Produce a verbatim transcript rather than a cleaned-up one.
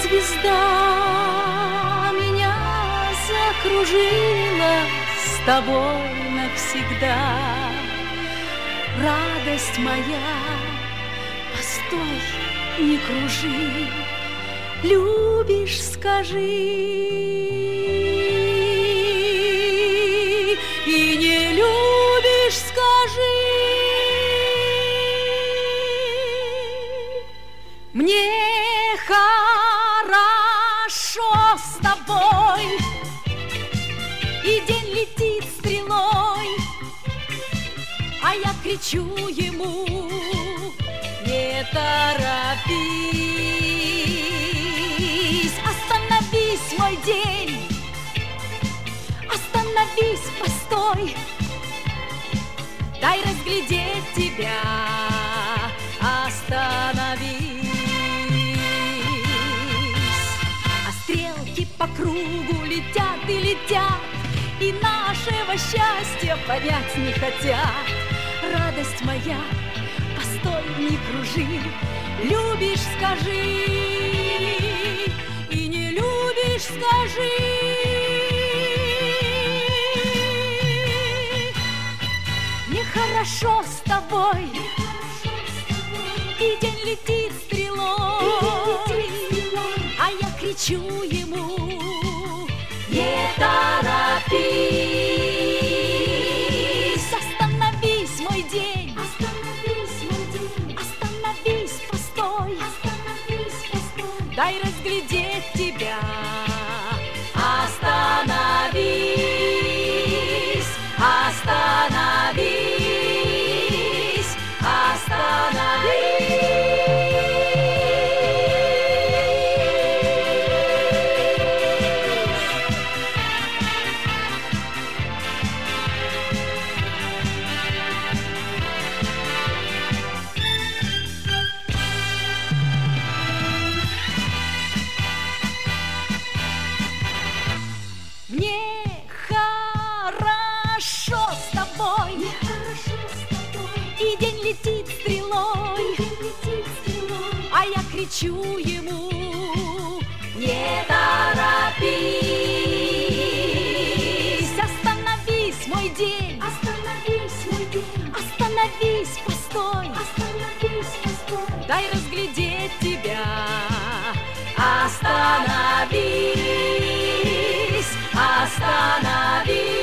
звезда меня закружила с тобой навсегда. Радость моя, постой, не кружи, любишь, скажи. И не любишь, скажи. Мне хорошо с тобой, и день летит стрелой, а я кричу ему: не торопись, остановись, мой день, остановись, постой, дай разглядеть тебя, остановись. А стрелки по кругу летят и летят, и нашего счастья понять не хотят. Радость моя, постой, не кружи, любишь, скажи. И не любишь, скажи. Мне хорошо с тобой, и день летит стрелой, а я кричу ему: не торопись, остановись, мой день, остановись, постой, дай разглядеть тебя, остановись, остановись, остановись. Мне хорошо с тобой, и день летит стрелой, а я кричу ему: не торопись, остановись, мой день, остановись, постой, дай разглядеть тебя, остановись, остановись.